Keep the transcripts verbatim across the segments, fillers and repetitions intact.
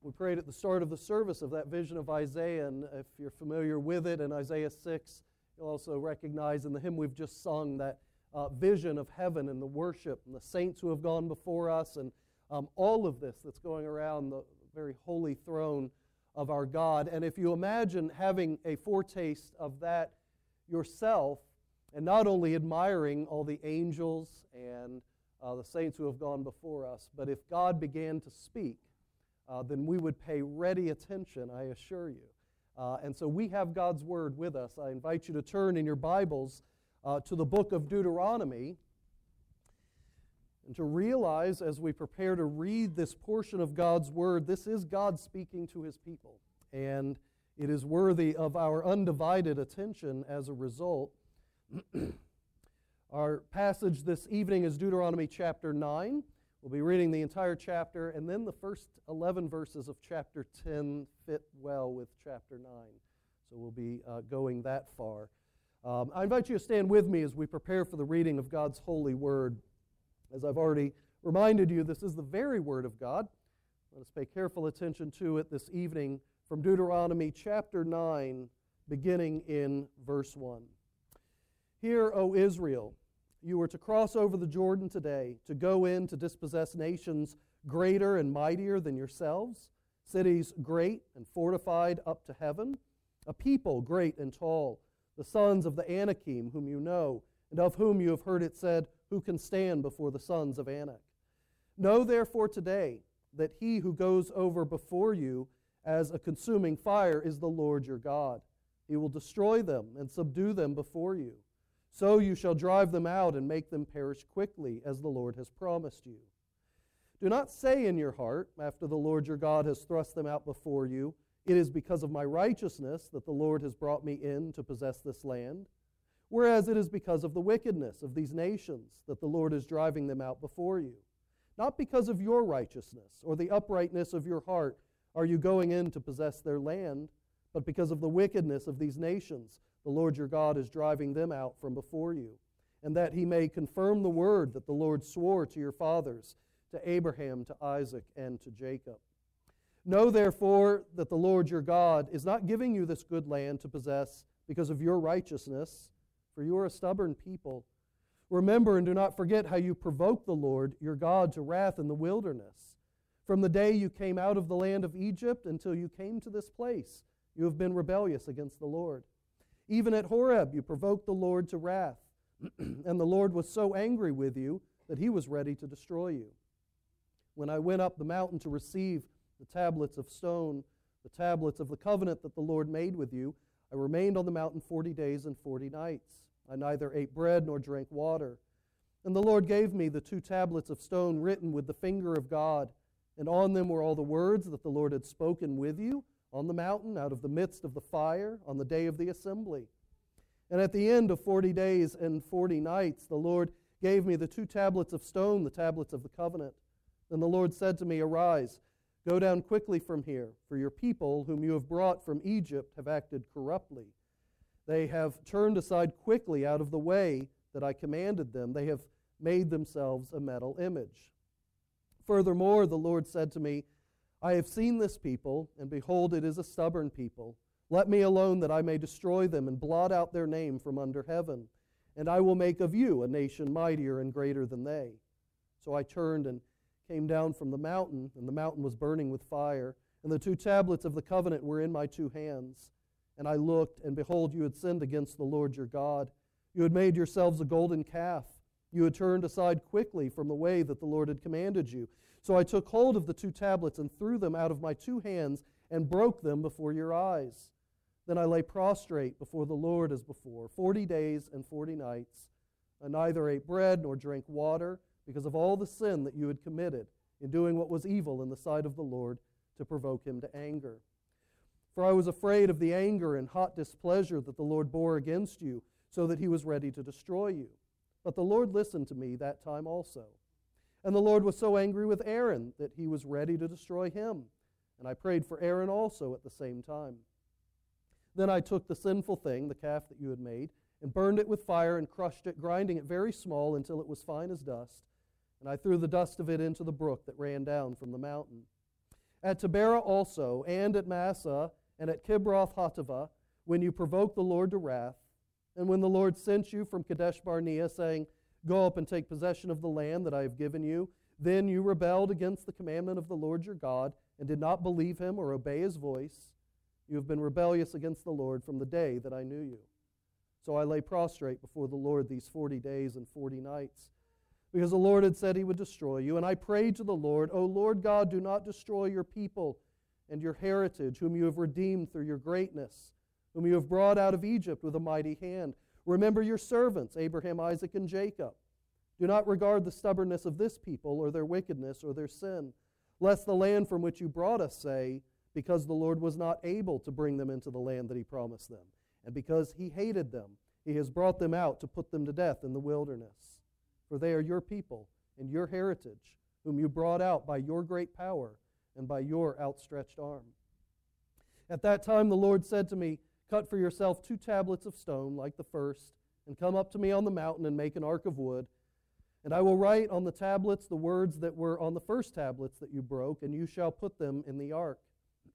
We prayed at the start of the service of that vision of Isaiah, and if you're familiar with it, in Isaiah six, you'll also recognize in the hymn we've just sung that uh, vision of heaven and the worship and the saints who have gone before us, and um, all of this that's going around the very holy throne of our God. And if you imagine having a foretaste of that yourself, and not only admiring all the angels and uh, the saints who have gone before us, but if God began to speak, Uh, then we would pay ready attention, I assure you. Uh, and so we have God's Word with us. I invite you to turn in your Bibles uh, to the book of Deuteronomy and to realize as we prepare to read this portion of God's Word, this is God speaking to His people. And it is worthy of our undivided attention as a result. Our passage this evening is Deuteronomy chapter nine. We'll be reading the entire chapter, and then the first eleven verses of chapter ten fit well with chapter nine. So we'll be uh, going that far. Um, I invite you to stand with me as we prepare for the reading of God's holy word. As I've already reminded you, this is the very word of God. Let us pay careful attention to it this evening from Deuteronomy chapter nine, beginning in verse one. Hear, O Israel, you are to cross over the Jordan today, to go in to dispossess nations greater and mightier than yourselves, cities great and fortified up to heaven, a people great and tall, the sons of the Anakim, whom you know, and of whom you have heard it said, who can stand before the sons of Anak? Know therefore today that he who goes over before you as a consuming fire is the Lord your God. He will destroy them and subdue them before you. So you shall drive them out and make them perish quickly, as the Lord has promised you. Do not say in your heart, after the Lord your God has thrust them out before you, it is because of my righteousness that the Lord has brought me in to possess this land, whereas it is because of the wickedness of these nations that the Lord is driving them out before you. Not because of your righteousness or the uprightness of your heart are you going in to possess their land, but because of the wickedness of these nations, the Lord your God is driving them out from before you, and that he may confirm the word that the Lord swore to your fathers, to Abraham, to Isaac, and to Jacob. Know therefore that the Lord your God is not giving you this good land to possess because of your righteousness, for you are a stubborn people. Remember and do not forget how you provoked the Lord your God to wrath in the wilderness. From the day you came out of the land of Egypt until you came to this place, you have been rebellious against the Lord. Even at Horeb you provoked the Lord to wrath, and the Lord was so angry with you that he was ready to destroy you. When I went up the mountain to receive the tablets of stone, the tablets of the covenant that the Lord made with you, I remained on the mountain forty days and forty nights. I neither ate bread nor drank water. And the Lord gave me the two tablets of stone written with the finger of God, and on them were all the words that the Lord had spoken with you on the mountain, out of the midst of the fire, on the day of the assembly. And at the end of forty days and forty nights, the Lord gave me the two tablets of stone, the tablets of the covenant. Then the Lord said to me, Arise, go down quickly from here, for your people, whom you have brought from Egypt, have acted corruptly. They have turned aside quickly out of the way that I commanded them. They have made themselves a metal image. Furthermore, the Lord said to me, I have seen this people, and behold, it is a stubborn people. Let me alone that I may destroy them and blot out their name from under heaven. And I will make of you a nation mightier and greater than they. So I turned and came down from the mountain, and the mountain was burning with fire, and the two tablets of the covenant were in my two hands. And I looked, and behold, you had sinned against the Lord your God. You had made yourselves a golden calf. You had turned aside quickly from the way that the Lord had commanded you. So I took hold of the two tablets and threw them out of my two hands and broke them before your eyes. Then I lay prostrate before the Lord as before, forty days and forty nights. I neither ate bread nor drank water because of all the sin that you had committed in doing what was evil in the sight of the Lord to provoke him to anger. For I was afraid of the anger and hot displeasure that the Lord bore against you, so that he was ready to destroy you. But the Lord listened to me that time also. And the Lord was so angry with Aaron that he was ready to destroy him. And I prayed for Aaron also at the same time. Then I took the sinful thing, the calf that you had made, and burned it with fire and crushed it, grinding it very small until it was fine as dust. And I threw the dust of it into the brook that ran down from the mountain. At Taberah also, and at Massah, and at Kibroth Hattaavah, when you provoked the Lord to wrath, and when the Lord sent you from Kadesh Barnea, saying, Go up and take possession of the land that I have given you, then you rebelled against the commandment of the Lord your God, and did not believe him or obey his voice. You have been rebellious against the Lord from the day that I knew you. So I lay prostrate before the Lord these forty days and forty nights, because the Lord had said he would destroy you. And I prayed to the Lord, O Lord God, do not destroy your people and your heritage, whom you have redeemed through your greatness, whom you have brought out of Egypt with a mighty hand. Remember your servants, Abraham, Isaac, and Jacob. Do not regard the stubbornness of this people or their wickedness or their sin, lest the land from which you brought us say, because the Lord was not able to bring them into the land that he promised them, and because he hated them, he has brought them out to put them to death in the wilderness. For they are your people and your heritage, whom you brought out by your great power and by your outstretched arm. At that time the Lord said to me, Cut for yourself two tablets of stone like the first, and come up to me on the mountain and make an ark of wood. And I will write on the tablets the words that were on the first tablets that you broke, and you shall put them in the ark.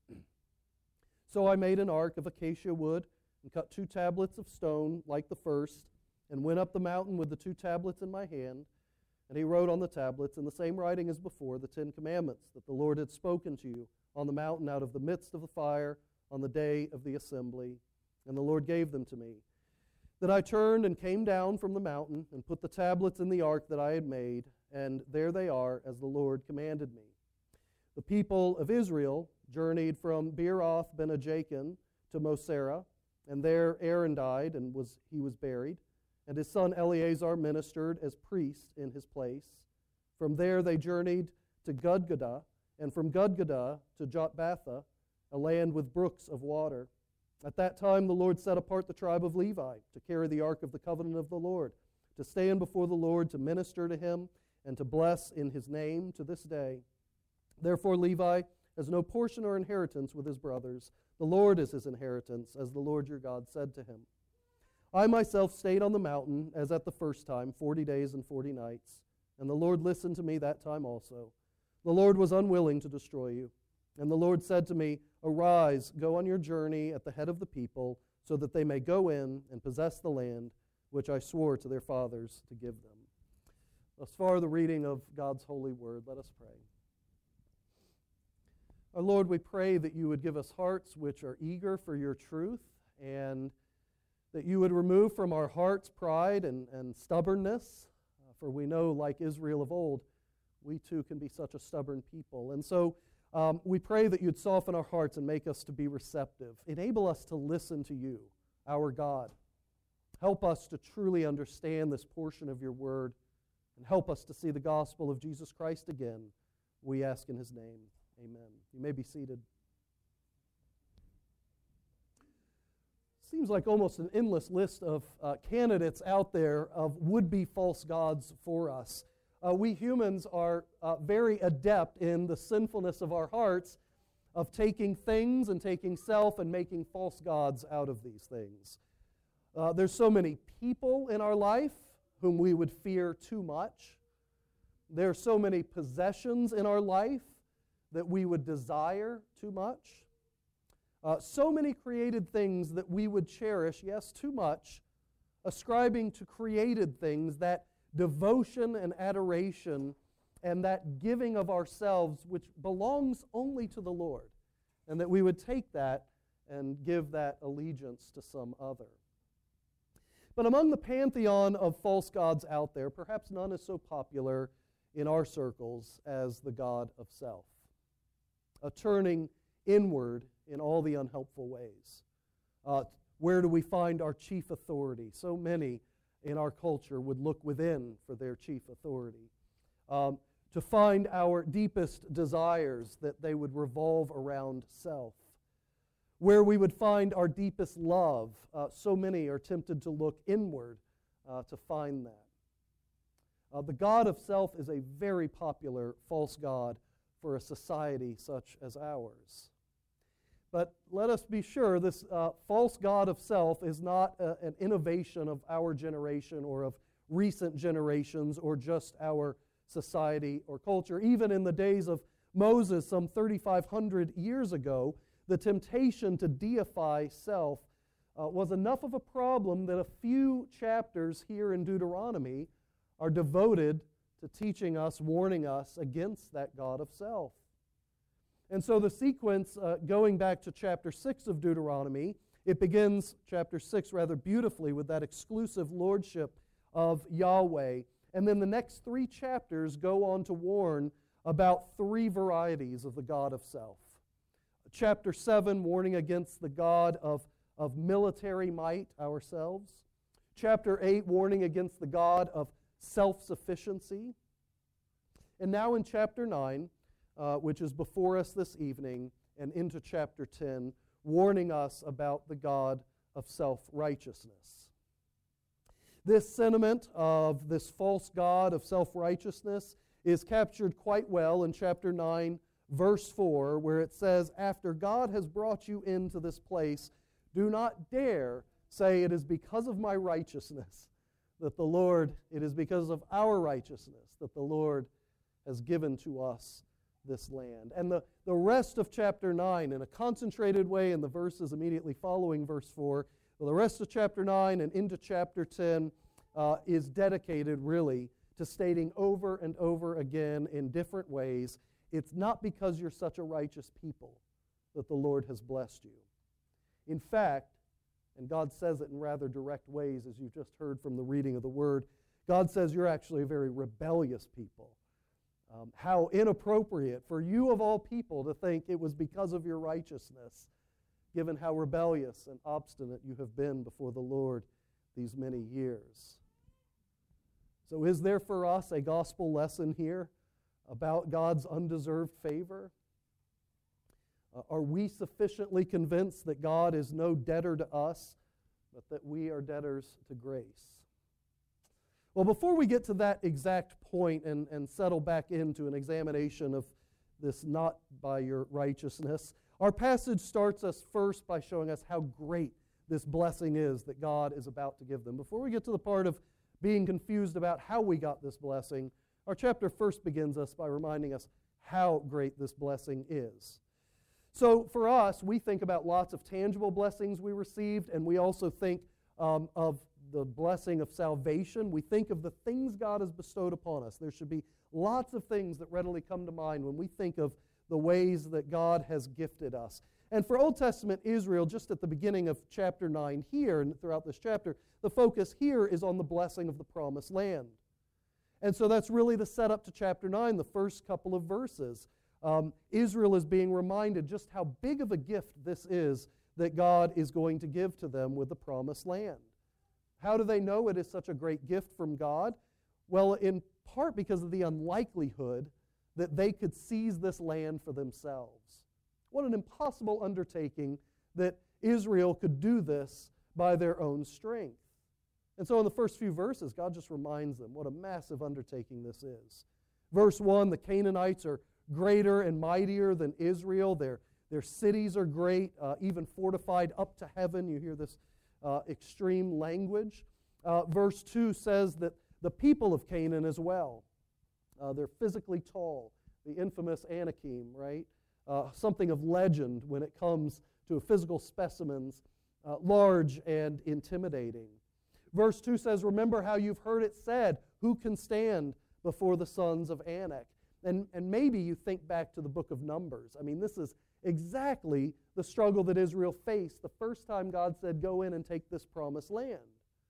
So I made an ark of acacia wood, and cut two tablets of stone like the first, and went up the mountain with the two tablets in my hand. And he wrote on the tablets, in the same writing as before, the Ten Commandments that the Lord had spoken to you on the mountain out of the midst of the fire on the day of the assembly. And the Lord gave them to me. Then I turned and came down from the mountain and put the tablets in the ark that I had made, and there they are, as the Lord commanded me. The people of Israel journeyed from Beeroth Benajakin to Moserah, and there Aaron died, and was he was buried. And his son Eleazar ministered as priest in his place. From there they journeyed to Gudgodah, and from Gudgodah to Jotbatha, a land with brooks of water. At that time the Lord set apart the tribe of Levi to carry the ark of the covenant of the Lord, to stand before the Lord, to minister to him, and to bless in his name to this day. Therefore Levi has no portion or inheritance with his brothers. The Lord is his inheritance, as the Lord your God said to him. I myself stayed on the mountain, as at the first time, forty days and forty nights. And the Lord listened to me that time also. The Lord was unwilling to destroy you. And the Lord said to me, Arise, go on your journey at the head of the people, so that they may go in and possess the land which I swore to their fathers to give them. Thus far the reading of God's holy word. Let us pray. Our Lord, we pray that you would give us hearts which are eager for your truth, and that you would remove from our hearts pride and, and stubbornness, uh, for we know, like Israel of old, we too can be such a stubborn people. And so um, we pray that you'd soften our hearts and make us to be receptive. Enable us to listen to you, our God. Help us to truly understand this portion of your word, and help us to see the gospel of Jesus Christ again. We ask in his name. Amen. You may be seated. Seems like almost an endless list of uh, candidates out there of would-be false gods for us. Uh, we humans are uh, very adept in the sinfulness of our hearts of taking things and taking self and making false gods out of these things. Uh, there's so many people in our life whom we would fear too much. There are so many possessions in our life that we would desire too much. Uh, so many created things that we would cherish, yes, too much, ascribing to created things that devotion and adoration and that giving of ourselves which belongs only to the Lord, and that we would take that and give that allegiance to some other. But among the pantheon of false gods out there, perhaps none is so popular in our circles as the god of self, a turning inward in all the unhelpful ways. Uh, where do we find our chief authority? So many in our culture would look within for their chief authority. Um, to find our deepest desires, that they would revolve around self. Where we would find our deepest love, uh, so many are tempted to look inward uh, to find that. Uh, the god of self is a very popular false god for a society such as ours. But let us be sure this uh, false god of self is not uh, an innovation of our generation or of recent generations or just our society or culture. Even in the days of Moses some thirty-five hundred years ago, the temptation to deify self uh, was enough of a problem that a few chapters here in Deuteronomy are devoted to teaching us, warning us against that God of self. And so the sequence, uh, going back to chapter six of Deuteronomy, it begins, chapter six, rather beautifully with that exclusive lordship of Yahweh. And then the next three chapters go on to warn about three varieties of the God of self. Chapter seven, warning against the God of, of military might, ourselves. Chapter eight, warning against the God of self-sufficiency. And now in chapter nine, uh, which is before us this evening, and into chapter ten, warning us about the God of self-righteousness. This sentiment of this false God of self-righteousness is captured quite well in chapter nine, verse four, where it says, "After God has brought you into this place, do not dare say it is because of my righteousness that the Lord, it is because of our righteousness that the Lord has given to us this land." And the, the rest of chapter nine, in a concentrated way in the verses immediately following verse four, well, the rest of chapter nine and into chapter ten uh, is dedicated really to stating over and over again in different ways, it's not because you're such a righteous people that the Lord has blessed you. In fact, and God says it in rather direct ways, as you've just heard from the reading of the Word, God says you're actually a very rebellious people. Um, how inappropriate for you of all people to think it was because of your righteousness, given how rebellious and obstinate you have been before the Lord these many years. So is there for us a gospel lesson here about God's undeserved favor? Uh, are we sufficiently convinced that God is no debtor to us, but that we are debtors to grace? Well, before we get to that exact point and, and settle back into an examination of this not by your righteousness, our passage starts us first by showing us how great this blessing is that God is about to give them. Before we get to the part of being confused about how we got this blessing, our chapter first begins us by reminding us how great this blessing is. So for us, we think about lots of tangible blessings we received, and we also think um, of the blessing of salvation. We think of the things God has bestowed upon us. There should be lots of things that readily come to mind when we think of the ways that God has gifted us. And for Old Testament Israel, just at the beginning of chapter nine here and throughout this chapter, the focus here is on the blessing of the promised land. And so that's really the setup to chapter nine, the first couple of verses. Um, Israel is being reminded just how big of a gift this is that God is going to give to them with the promised land. How do they know it is such a great gift from God? Well, in part because of the unlikelihood that they could seize this land for themselves. What an impossible undertaking that Israel could do this by their own strength. And so in the first few verses, God just reminds them what a massive undertaking this is. Verse one, the Canaanites are greater and mightier than Israel. Their, their cities are great, uh, even fortified up to heaven. You hear this uh, extreme language. Uh, verse two says that the people of Canaan as well, uh, they're physically tall. The infamous Anakim, right? Uh, something of legend when it comes to physical specimens, uh, large and intimidating. Verse two says, remember how you've heard it said, who can stand before the sons of Anak? And, and maybe you think back to the book of Numbers. I mean, this is exactly the struggle that Israel faced the first time God said, go in and take this promised land.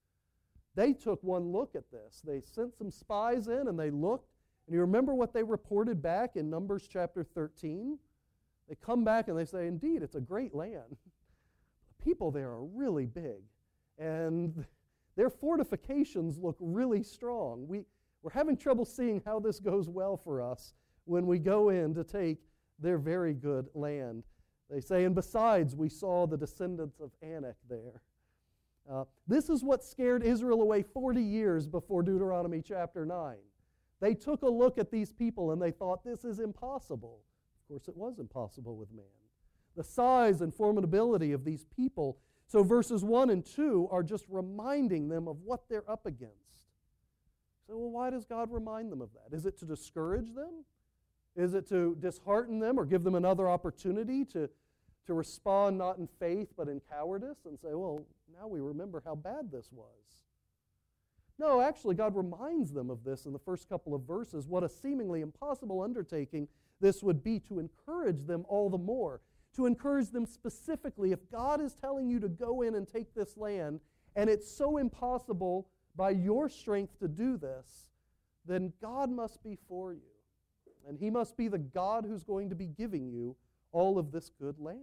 They took one look at this. They sent some spies in and they looked. And you remember what they reported back in Numbers chapter thirteen? They come back and they say, indeed, it's a great land. The people there are really big. And their fortifications look really strong. We, we're having trouble seeing how this goes well for us when we go in to take their very good land. They say, and besides, we saw the descendants of Anak there. Uh, this is what scared Israel away forty years before Deuteronomy chapter nine. They took a look at these people and they thought, this is impossible. Of course, it was impossible with man. The size and formidability of these people. So verses one and two are just reminding them of what they're up against. So, well, why does God remind them of that? Is it to discourage them? Is it to dishearten them or give them another opportunity to, to respond not in faith but in cowardice and say, well, now we remember how bad this was? No, actually, God reminds them of this in the first couple of verses, what a seemingly impossible undertaking this would be, to encourage them all the more, to encourage them specifically. If God is telling you to go in and take this land, and it's so impossible by your strength to do this, then God must be for you. And He must be the God who's going to be giving you all of this good land.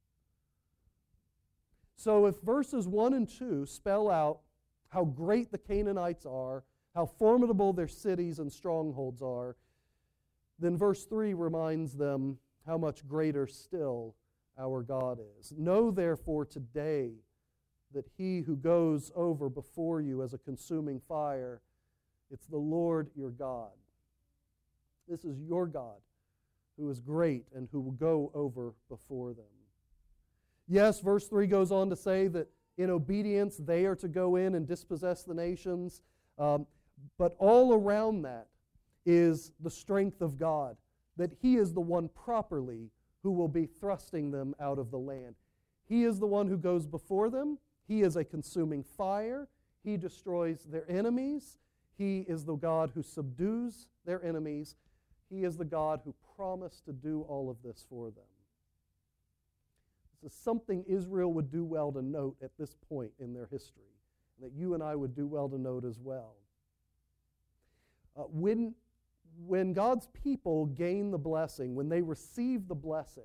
So if verses one and two spell out how great the Canaanites are, how formidable their cities and strongholds are, then verse three reminds them how much greater still our God is. Know therefore today that He who goes over before you as a consuming fire, it's the Lord your God. This is your God who is great and who will go over before them. Yes, verse three goes on to say that in obedience they are to go in and dispossess the nations. Um, but all around that is the strength of God, that He is the one properly who will be thrusting them out of the land. He is the one who goes before them. He is a consuming fire. He destroys their enemies. He is the God who subdues their enemies. He is the God who promised to do all of this for them. This is something Israel would do well to note at this point in their history, and that you and I would do well to note as well. Uh, when, when God's people gain the blessing, when they receive the blessing,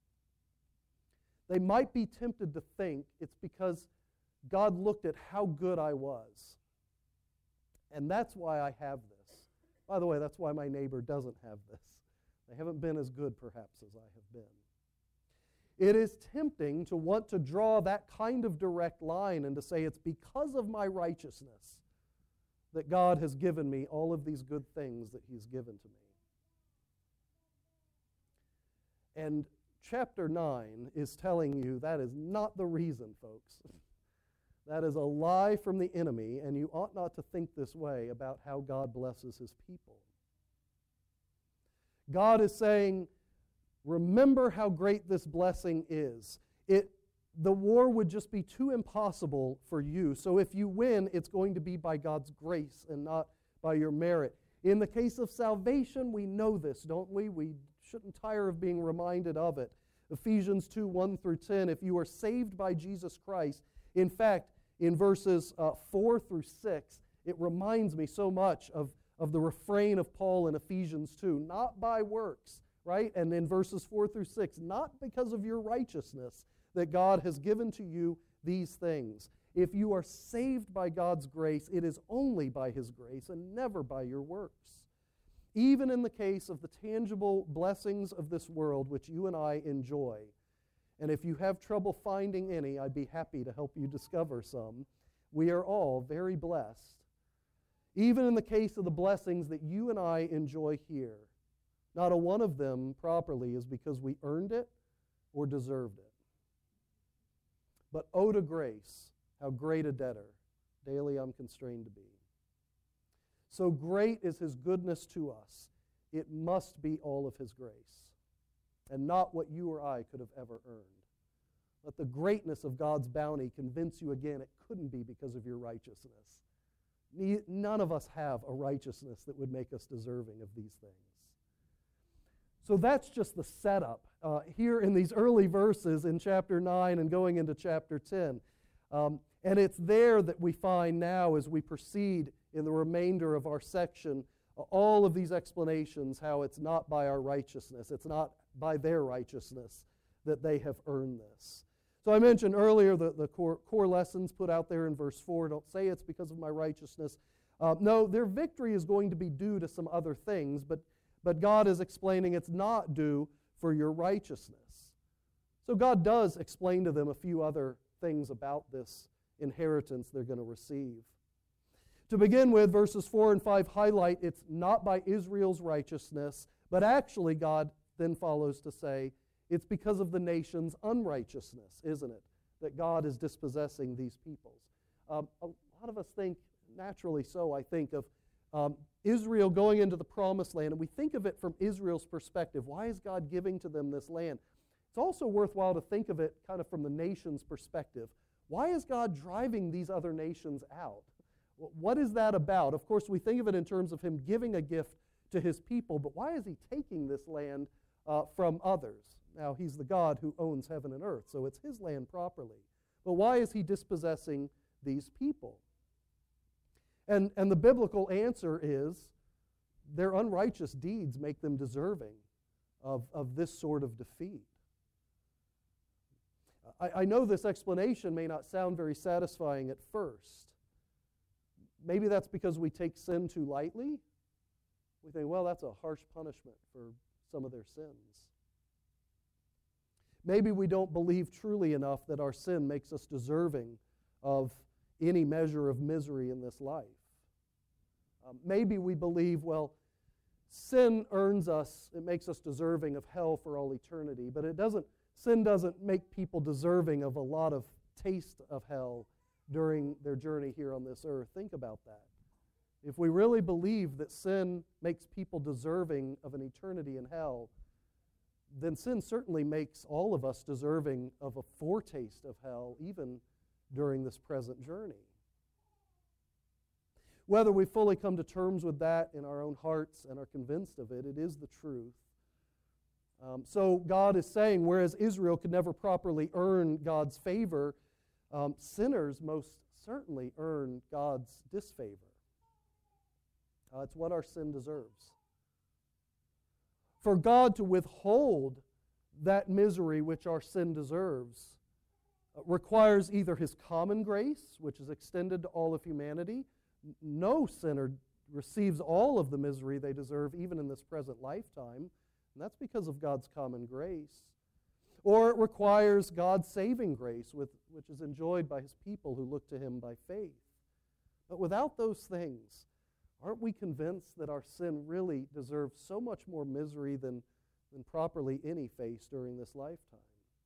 they might be tempted to think it's because God looked at how good I was. And that's why I have this. By the way, that's why my neighbor doesn't have this. They haven't been as good, perhaps, as I have been. It is tempting to want to draw that kind of direct line and to say it's because of my righteousness that God has given me all of these good things that He's given to me. And chapter nine is telling you that is not the reason, folks. That is a lie from the enemy, and you ought not to think this way about how God blesses His people. God is saying, remember how great this blessing is. It, the war would just be too impossible for you. So if you win, it's going to be by God's grace and not by your merit. In the case of salvation, we know this, don't we? We shouldn't tire of being reminded of it. Ephesians two, one through ten, if you are saved by Jesus Christ, in fact, in verses uh, four through six, it reminds me so much of, of the refrain of Paul in Ephesians two, not by works, right? And in verses four through six, not because of your righteousness that God has given to you these things. If you are saved by God's grace, it is only by His grace and never by your works. Even in the case of the tangible blessings of this world which you and I enjoy, and if you have trouble finding any, I'd be happy to help you discover some. We are all very blessed. Even in the case of the blessings that you and I enjoy here, not a one of them properly is because we earned it or deserved it. But oh to grace, how great a debtor daily I'm constrained to be. So great is His goodness to us, it must be all of His grace, and not what you or I could have ever earned. Let the greatness of God's bounty convince you again it couldn't be because of your righteousness. None of us have a righteousness that would make us deserving of these things. So that's just the setup uh, here in these early verses in chapter nine and going into chapter ten. Um, and it's there that we find now as we proceed in the remainder of our section uh, all of these explanations how it's not by our righteousness, it's not by their righteousness that they have earned this. So I mentioned earlier the, the core, core lessons put out there in verse four. Don't say it's because of my righteousness. Uh, no, their victory is going to be due to some other things, but, but God is explaining it's not due for your righteousness. So God does explain to them a few other things about this inheritance they're going to receive. To begin with, verses four and five highlight it's not by Israel's righteousness, but actually God then follows to say, it's because of the nation's unrighteousness, isn't it, that God is dispossessing these peoples. Um, a lot of us think, naturally so, I think, of, um, Israel going into the promised land, and we think of it from Israel's perspective. Why is God giving to them this land? It's also worthwhile to think of it kind of from the nation's perspective. Why is God driving these other nations out? What is that about? Of course, we think of it in terms of him giving a gift to his people, but why is he taking this land uh, from others? Now, he's the God who owns heaven and earth, so it's his land properly. But why is he dispossessing these people? And, and the biblical answer is their unrighteous deeds make them deserving of, of this sort of defeat. I, I know this explanation may not sound very satisfying at first. Maybe that's because we take sin too lightly. We think, well, that's a harsh punishment for some of their sins. Maybe we don't believe truly enough that our sin makes us deserving of any measure of misery in this life. Um, maybe we believe, well, sin earns us, it makes us deserving of hell for all eternity, but it doesn't, sin doesn't make people deserving of a lot of taste of hell during their journey here on this earth. Think about that. If we really believe that sin makes people deserving of an eternity in hell, then sin certainly makes all of us deserving of a foretaste of hell, even during this present journey. Whether we fully come to terms with that in our own hearts and are convinced of it, it is the truth. Um, so God is saying, whereas Israel could never properly earn God's favor, um, sinners most certainly earn God's disfavor. Uh, it's what our sin deserves. For God to withhold that misery which our sin deserves uh, requires either His common grace, which is extended to all of humanity. No sinner receives all of the misery they deserve, even in this present lifetime, and that's because of God's common grace. Or it requires God's saving grace, with, which is enjoyed by His people who look to Him by faith. But without those things, aren't we convinced that our sin really deserves so much more misery than, than properly any face during this lifetime?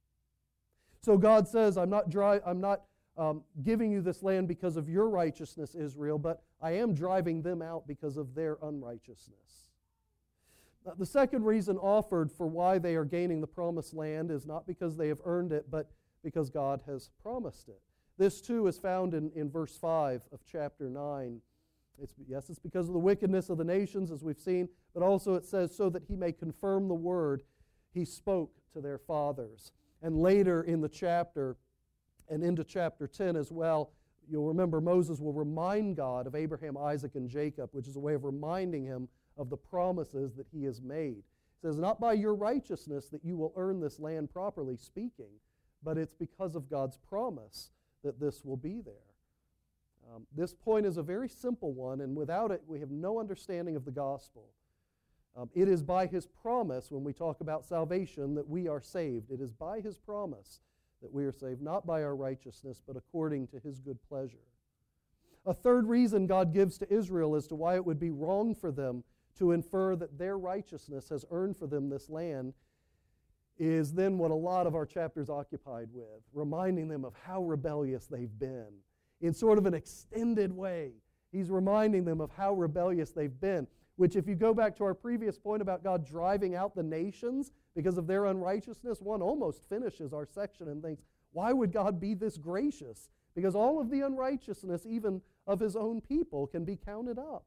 So God says, I'm not, dry, I'm not um, giving you this land because of your righteousness, Israel, but I am driving them out because of their unrighteousness. Now, the second reason offered for why they are gaining the promised land is not because they have earned it, but because God has promised it. This too is found in, in verse five of chapter nine. It's, yes, it's because of the wickedness of the nations, as we've seen, but also it says, so that He may confirm the word He spoke to their fathers. And later in the chapter, and into chapter ten as well, you'll remember Moses will remind God of Abraham, Isaac, and Jacob, which is a way of reminding him of the promises that He has made. It says, not by your righteousness that you will earn this land, properly speaking, but it's because of God's promise that this will be there. Um, this point is a very simple one, and without it, we have no understanding of the gospel. Um, it is by His promise, when we talk about salvation, that we are saved. It is by His promise that we are saved, not by our righteousness, but according to His good pleasure. A third reason God gives to Israel as to why it would be wrong for them to infer that their righteousness has earned for them this land is then what a lot of our chapters occupied with, reminding them of how rebellious they've been. In sort of an extended way, He's reminding them of how rebellious they've been, which if you go back to our previous point about God driving out the nations because of their unrighteousness, one almost finishes our section and thinks, why would God be this gracious? Because all of the unrighteousness, even of His own people, can be counted up.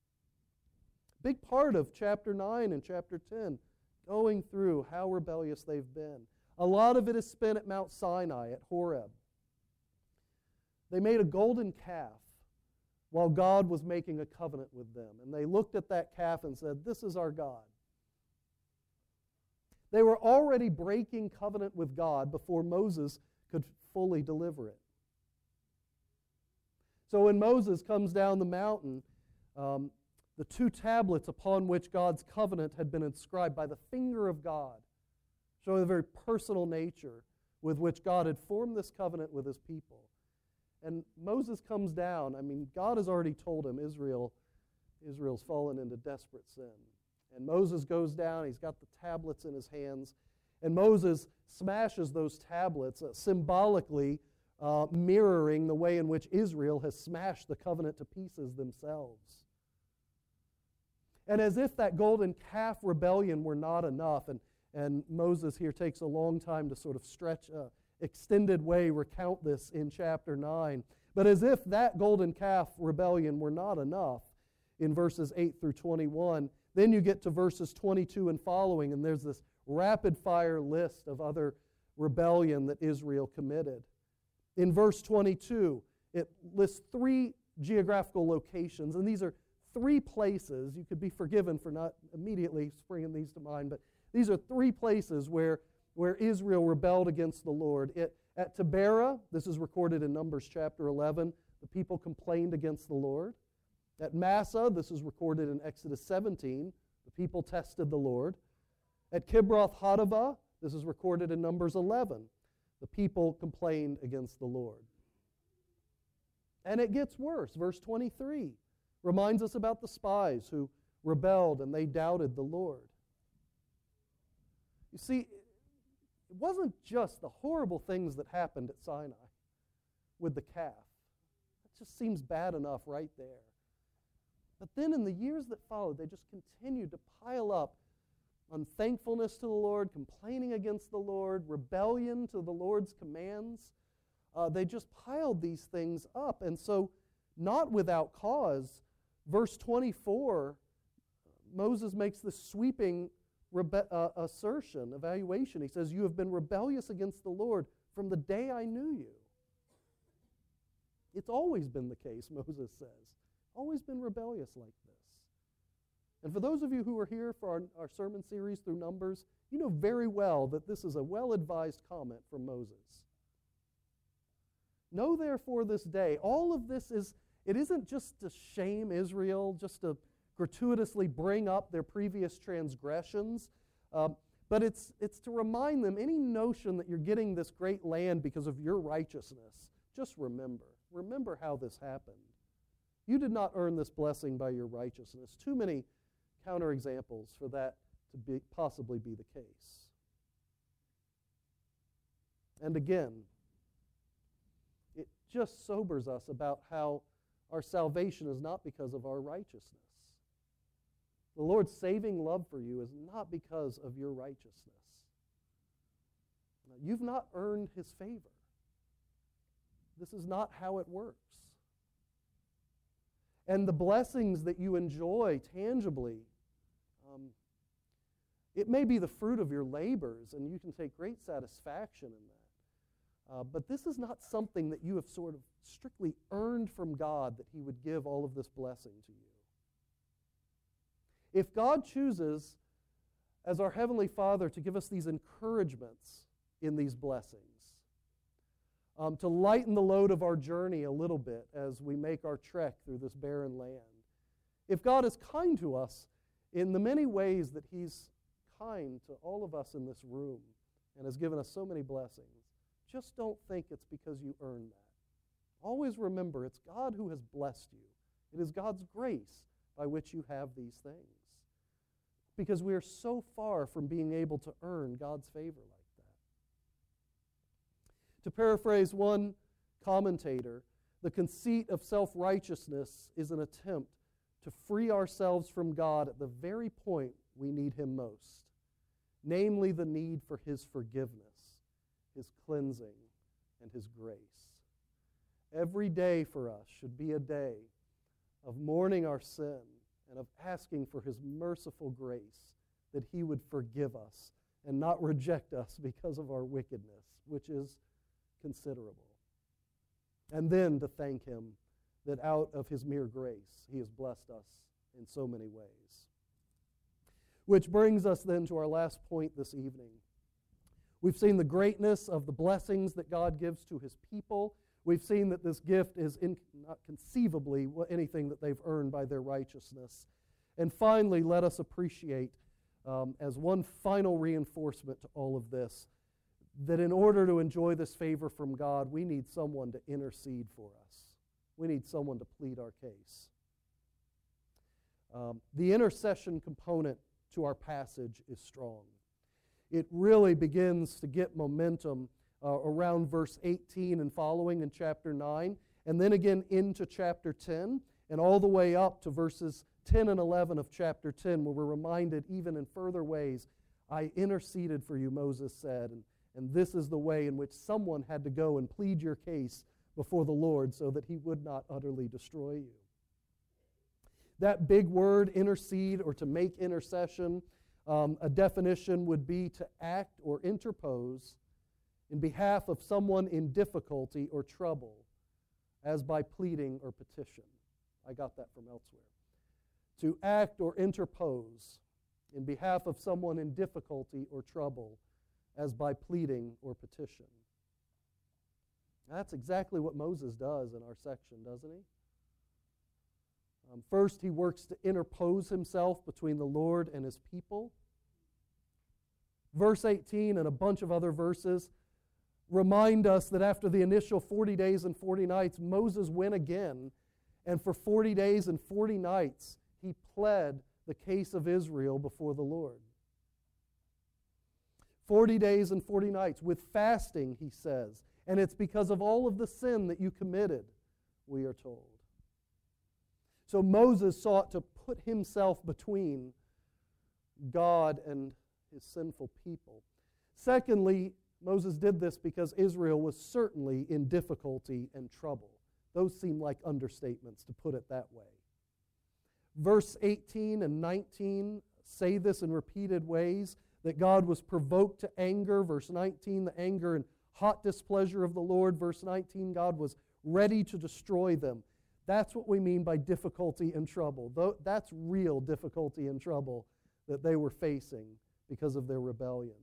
Big part of chapter nine and chapter ten, going through how rebellious they've been. A lot of it is spent at Mount Sinai, at Horeb. They made a golden calf while God was making a covenant with them. And they looked at that calf and said, this is our God. They were already breaking covenant with God before Moses could fully deliver it. So when Moses comes down the mountain, um, the two tablets upon which God's covenant had been inscribed by the finger of God, showing the very personal nature with which God had formed this covenant with His people. And Moses comes down. I mean, God has already told him Israel, Israel's fallen into desperate sin. And Moses goes down. He's got the tablets in his hands. And Moses smashes those tablets, uh, symbolically uh, mirroring the way in which Israel has smashed the covenant to pieces themselves. And as if that golden calf rebellion were not enough, and, and Moses here takes a long time to sort of stretch, uh, extended way recount this in chapter nine. But as if that golden calf rebellion were not enough, in verses eight through twenty-one, then you get to verses twenty-two and following, and there's this rapid-fire list of other rebellion that Israel committed. In verse twenty-two, it lists three geographical locations, and these are three places. You could be forgiven for not immediately springing these to mind, but these are three places where, where Israel rebelled against the Lord. It, at Taberah, this is recorded in Numbers chapter eleven, the people complained against the Lord. At Massah, this is recorded in Exodus seventeen, the people tested the Lord. At Kibroth Hattaavah, this is recorded in Numbers eleven, the people complained against the Lord. And it gets worse. Verse twenty-three reminds us about the spies who rebelled and they doubted the Lord. You see, it wasn't just the horrible things that happened at Sinai with the calf. That just seems bad enough right there. But then in the years that followed, they just continued to pile up unthankfulness to the Lord, complaining against the Lord, rebellion to the Lord's commands. Uh, they just piled these things up. And so, not without cause, verse twenty-four, Moses makes this sweeping rebe- uh, assertion, evaluation. He says, "You have been rebellious against the Lord from the day I knew you." It's always been the case, Moses says. Always been rebellious like this. And for those of you who are here for our, our sermon series through Numbers, you know very well that this is a well-advised comment from Moses. Know therefore this day, all of this is, it isn't just to shame Israel, just to gratuitously bring up their previous transgressions, uh, but it's, it's to remind them any notion that you're getting this great land because of your righteousness. Just remember, remember how this happened. You did not earn this blessing by your righteousness. Too many counterexamples for that to be, possibly be the case. And again, it just sobers us about how our salvation is not because of our righteousness. The Lord's saving love for you is not because of your righteousness. You've not earned His favor. This is not how it works. And the blessings that you enjoy tangibly, um, it may be the fruit of your labors, and you can take great satisfaction in that. Uh, but this is not something that you have sort of strictly earned from God, that He would give all of this blessing to you. If God chooses, as our Heavenly Father, to give us these encouragements in these blessings, Um, to lighten the load of our journey a little bit as we make our trek through this barren land. If God is kind to us in the many ways that He's kind to all of us in this room and has given us so many blessings, just don't think it's because you earned that. Always remember, it's God who has blessed you. It is God's grace by which you have these things. Because we are so far from being able to earn God's favor like that. To paraphrase one commentator, the conceit of self-righteousness is an attempt to free ourselves from God at the very point we need Him most, namely the need for His forgiveness, His cleansing, and His grace. Every day for us should be a day of mourning our sin and of asking for His merciful grace, that He would forgive us and not reject us because of our wickedness, which is considerable. And then to thank Him that out of His mere grace He has blessed us in so many ways. Which brings us then to our last point this evening. We've seen the greatness of the blessings that God gives to His people. We've seen that this gift is in, not conceivably anything that they've earned by their righteousness. And finally, let us appreciate, um, as one final reinforcement to all of this, that in order to enjoy this favor from God, we need someone to intercede for us. We need someone to plead our case. Um, the intercession component to our passage is strong. It really begins to get momentum uh, around verse eighteen and following in chapter nine, and then again into chapter ten. and all the way up to verses ten and eleven of chapter ten, where we're reminded even in further ways, I interceded for you, Moses said, and, and this is the way in which someone had to go and plead your case before the Lord so that he would not utterly destroy you. That big word, intercede, or to make intercession, um, a definition would be to act or interpose in behalf of someone in difficulty or trouble, as by pleading or petition. I got that from elsewhere. To act or interpose in behalf of someone in difficulty or trouble, as by pleading or petition. That's exactly what Moses does in our section, doesn't he? Um, first, he works to interpose himself between the Lord and his people. Verse eighteen and a bunch of other verses remind us that after the initial forty days and forty nights, Moses went again, and for forty days and forty nights, he pled the case of Israel before the Lord. forty days and forty nights with fasting, he says, and it's because of all of the sin that you committed, we are told. So Moses sought to put himself between God and his sinful people. Secondly, Moses did this because Israel was certainly in difficulty and trouble. Those seem like understatements, to put it that way. Verse eighteen and nineteen say this in repeated ways, that God was provoked to anger. Verse nineteen, the anger and hot displeasure of the Lord. Verse nineteen, God was ready to destroy them. That's what we mean by difficulty and trouble. That's real difficulty and trouble that they were facing because of their rebellion.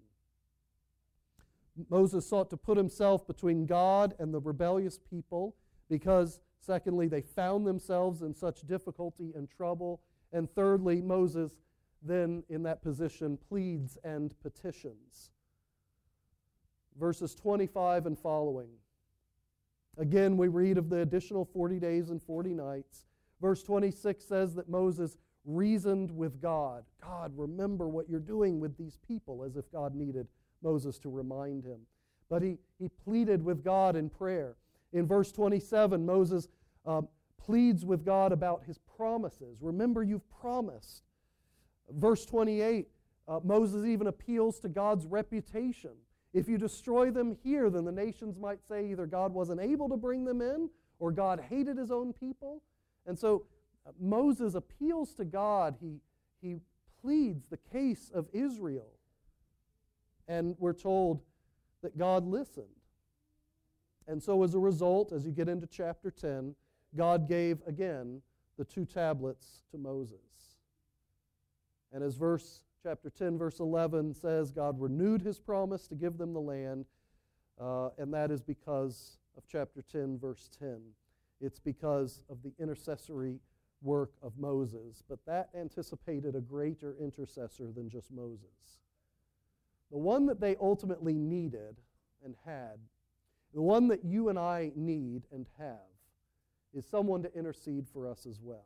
Moses sought to put himself between God and the rebellious people because, secondly, they found themselves in such difficulty and trouble. And thirdly, Moses then in that position pleads and petitions. Verses twenty-five and following. Again, we read of the additional forty days and forty nights. Verse twenty-six says that Moses reasoned with God. God, remember what you're doing with these people, as if God needed Moses to remind him. But he, he pleaded with God in prayer. In verse twenty-seven, Moses um, pleads with God about his promises. Remember, you've promised. Verse twenty-eight, uh, Moses even appeals to God's reputation. If you destroy them here, then the nations might say either God wasn't able to bring them in or God hated his own people. And so uh, Moses appeals to God. He, he pleads the case of Israel. And we're told that God listened. And so as a result, as you get into chapter ten, God gave again the two tablets to Moses. And as verse chapter ten, verse eleven says, God renewed his promise to give them the land, uh, and that is because of chapter ten, verse ten. It's because of the intercessory work of Moses, but that anticipated a greater intercessor than just Moses. The one that they ultimately needed and had, the one that you and I need and have, is someone to intercede for us as well.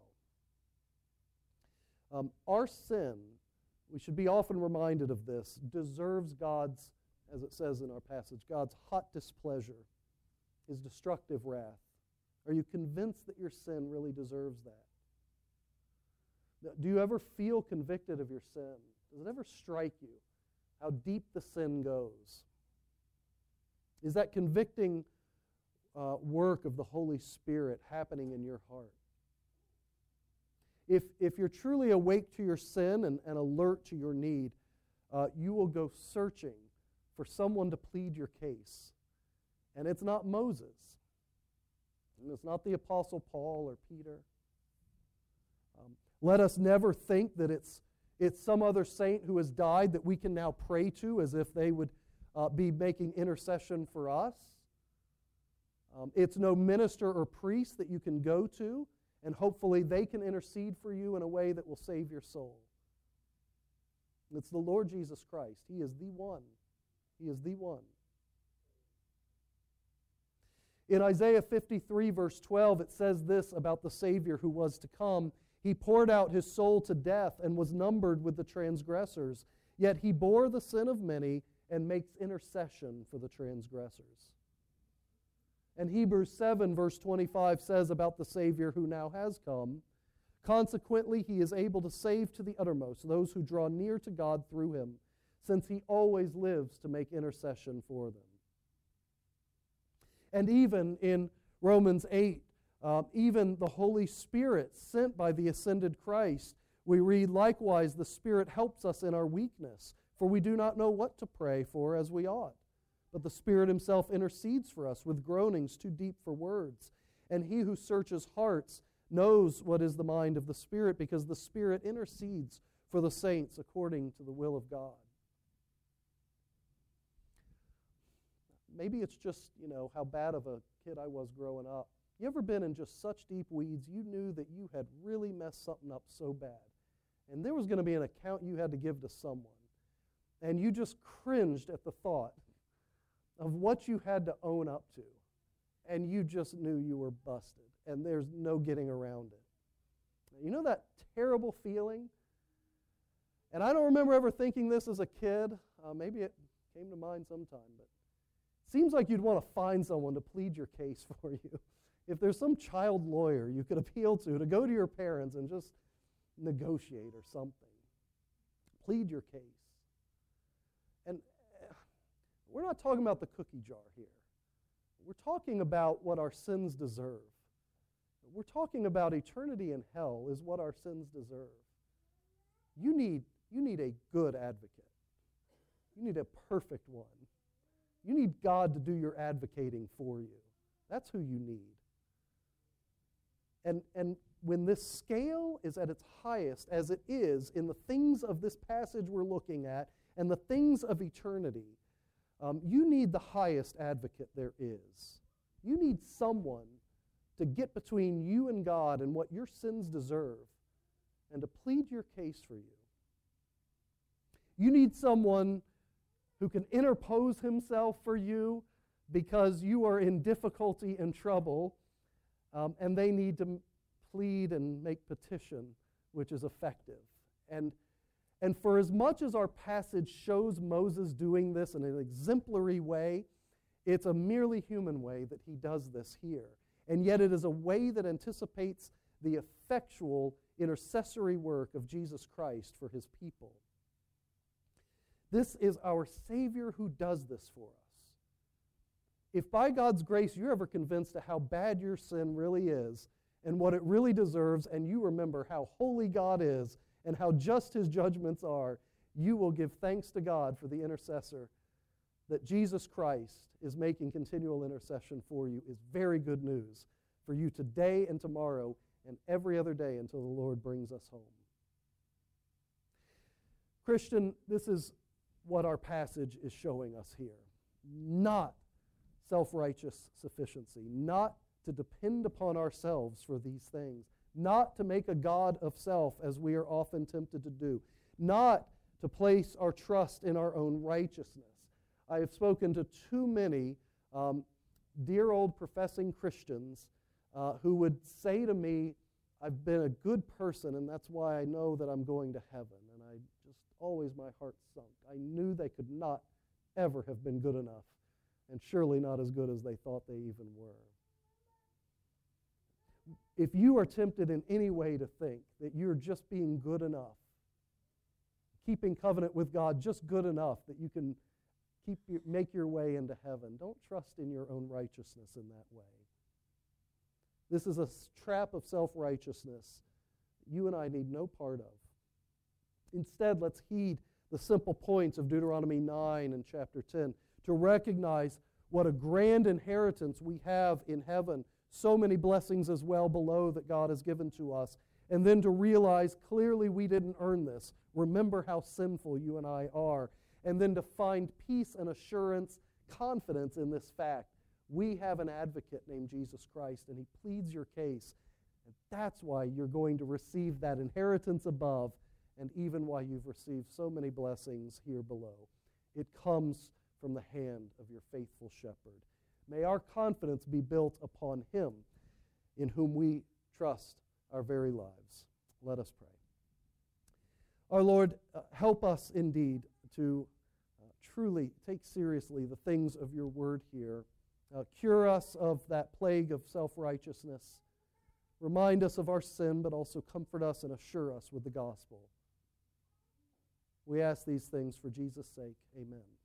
Um, our sin, we should be often reminded of this, deserves God's, as it says in our passage, God's hot displeasure, his destructive wrath. Are you convinced that your sin really deserves that? Do you ever feel convicted of your sin? Does it ever strike you how deep the sin goes? Is that convicting uh, work of the Holy Spirit happening in your heart? If, if you're truly awake to your sin and, and alert to your need, uh, you will go searching for someone to plead your case. And it's not Moses. And it's not the Apostle Paul or Peter. Um, let us never think that it's, it's some other saint who has died that we can now pray to as if they would uh, be making intercession for us. Um, it's no minister or priest that you can go to, and hopefully they can intercede for you in a way that will save your soul. It's the Lord Jesus Christ. He is the one. He is the one. In Isaiah fifty-three, verse twelve, it says this about the Savior who was to come. He poured out his soul to death and was numbered with the transgressors. Yet he bore the sin of many and makes intercession for the transgressors. And Hebrews seven, verse twenty-five says about the Savior who now has come, consequently, he is able to save to the uttermost those who draw near to God through him, since he always lives to make intercession for them. And even in Romans eight, uh, even the Holy Spirit sent by the ascended Christ, we read, likewise, the Spirit helps us in our weakness, for we do not know what to pray for as we ought. But the Spirit himself intercedes for us with groanings too deep for words. And he who searches hearts knows what is the mind of the Spirit, because the Spirit intercedes for the saints according to the will of God. Maybe it's just, you know, how bad of a kid I was growing up. You ever been in just such deep weeds, you knew that you had really messed something up so bad, and there was going to be an account you had to give to someone, and you just cringed at the thought of what you had to own up to, and you just knew you were busted, and there's no getting around it. You know that terrible feeling? And I don't remember ever thinking this as a kid. Uh, maybe it came to mind sometime, but it seems like you'd want to find someone to plead your case for you. If there's some child lawyer you could appeal to, to go to your parents and just negotiate or something. Plead your case. And we're not talking about the cookie jar here. We're talking about what our sins deserve. We're talking about eternity in hell is what our sins deserve. You need, you need a good advocate. You need a perfect one. You need God to do your advocating for you. That's who you need. And, and when this scale is at its highest, as it is in the things of this passage we're looking at and the things of eternity, um, you need the highest advocate there is. You need someone to get between you and God and what your sins deserve and to plead your case for you. You need someone who can interpose himself for you because you are in difficulty and trouble, um, and they need to plead and make petition, which is effective. And, and for as much as our passage shows Moses doing this in an exemplary way, it's a merely human way that he does this here. And yet it is a way that anticipates the effectual intercessory work of Jesus Christ for his people. This is our Savior who does this for us. If by God's grace you're ever convinced of how bad your sin really is and what it really deserves, and you remember how holy God is and how just his judgments are, you will give thanks to God for the intercessor that Jesus Christ is making continual intercession for you is very good news for you today and tomorrow and every other day until the Lord brings us home. Christian, this is what our passage is showing us here. Not self-righteous sufficiency, not to depend upon ourselves for these things, not to make a god of self as we are often tempted to do, not to place our trust in our own righteousness. I have spoken to too many um, dear old professing Christians uh, who would say to me, I've been a good person and that's why I know that I'm going to heaven. And I just always, my heart sunk. I knew they could not ever have been good enough, and surely not as good as they thought they even were. If you are tempted in any way to think that you're just being good enough, keeping covenant with God just good enough that you can keep your, make your way into heaven, don't trust in your own righteousness in that way. This is a trap of self-righteousness you and I need no part of. Instead, let's heed the simple points of Deuteronomy nine and chapter ten to recognize what a grand inheritance we have in heaven, so many blessings as well below that God has given to us, and then to realize clearly we didn't earn this. Remember how sinful you and I are, and then to find peace and assurance, confidence in this fact. We have an advocate named Jesus Christ, and he pleads your case. And that's why you're going to receive that inheritance above, and even why you've received so many blessings here below. It comes from the hand of your faithful shepherd. May our confidence be built upon him, in whom we trust our very lives. Let us pray. Our Lord, uh, help us indeed to uh, truly take seriously the things of your word here Uh, cure us of that plague of self-righteousness. Remind us of our sin, but also comfort us and assure us with the gospel. We ask these things for Jesus' sake. Amen.